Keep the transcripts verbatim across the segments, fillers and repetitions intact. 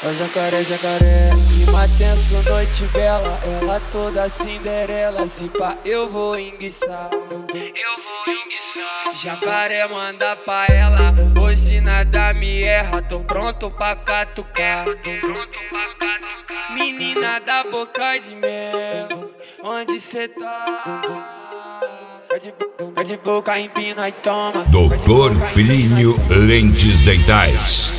Ó jacaré, jacaré, clima tenso, noite bela. Ela toda Cinderela, se pá eu vou enguiçar. Eu vou enguiçar. Jacaré manda pra ela, hoje nada me erra. Tô pronto pra catucar. Tô pronto pra catucar. Menina da boca de mel, onde cê tá? Vai de boca, empina e toma. doutor Plínio Lentes Dentais.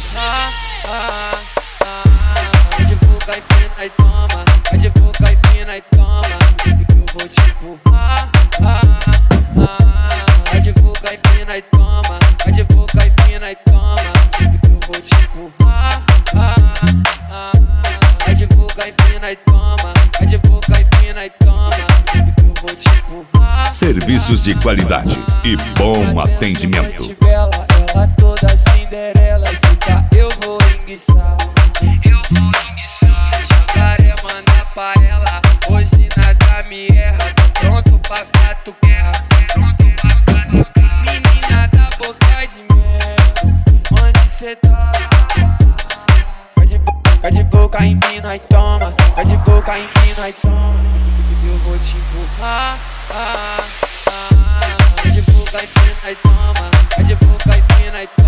Vai de boca, empina e toma. Vai de boca, empina e toma. Eu vou te empurrar. Vai de boca, empina e toma. Vai de boca, empina e toma. Eu vou te empurrar. Vai de boca, empina e toma. Vai de boca, empina e toma. Eu vou te empurrar. Serviços de qualidade e bom atendimento. Ela toda Cinderela, se pá eu vou enguiçar. Eu vou enguiçar. Jacaré manda pra ela, hoje nada me erra. Tô pronto pra catucar. Pronto pra catucar. Menina da boca de mel, onde cê tá? Vai de, vai de boca, empina e toma. Vai de boca, empina e toma. Eu vou te empurrar. Vai de boca, empina e toma. Vai de boca, empina e toma.